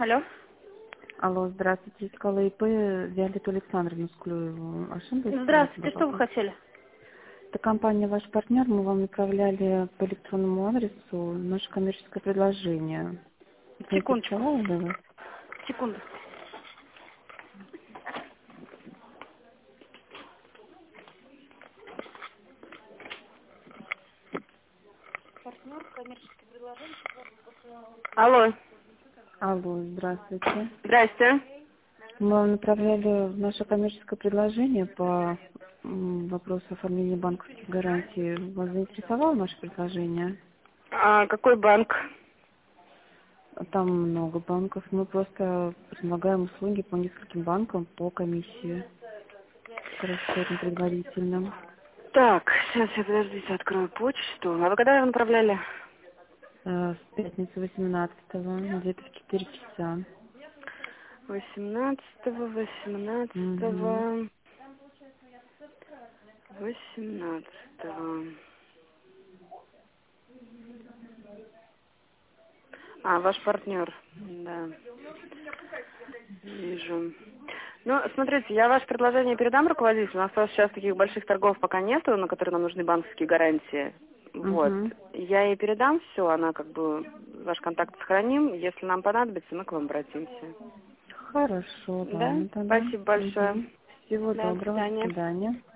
Алло. Алло, здравствуйте. Искала ИП Виолетту Александровну Склюеву. Ошиблась? Скажите, Здравствуйте, что вы пожалуйста. хотели? Это компания «Ваш партнер». Мы вам направляли по электронному адресу наше коммерческое предложение. Секундочку. Заинтересовало ли вас? Секунду. Алло. Алло, здравствуйте. Здрасте. Мы вам направляли наше коммерческое предложение по вопросу оформления банковских гарантий. Вас заинтересовало наше предложение? А какой банк? Там много банков. Мы просто предлагаем услуги по нескольким банкам по комиссии с расчетом предварительным. Так, сейчас я, подождите, открою почту. А вы когда его направляли? В пятницу 18-го, где-то в 4 часа. 18-го, Угу. 18-го, 18-го. А, ваш партнер. Да, вижу. Ну, смотрите, я ваше предложение передам руководителю. У нас сейчас таких больших торгов пока нету, на которые нам нужны банковские гарантии. Вот. Угу. Я ей передам все, она как бы ваш контакт сохраним. Если нам понадобится, мы к вам обратимся. Хорошо, Да? ладно тогда. Спасибо большое. Угу. Всего Да, до доброго, до свидания. свидания.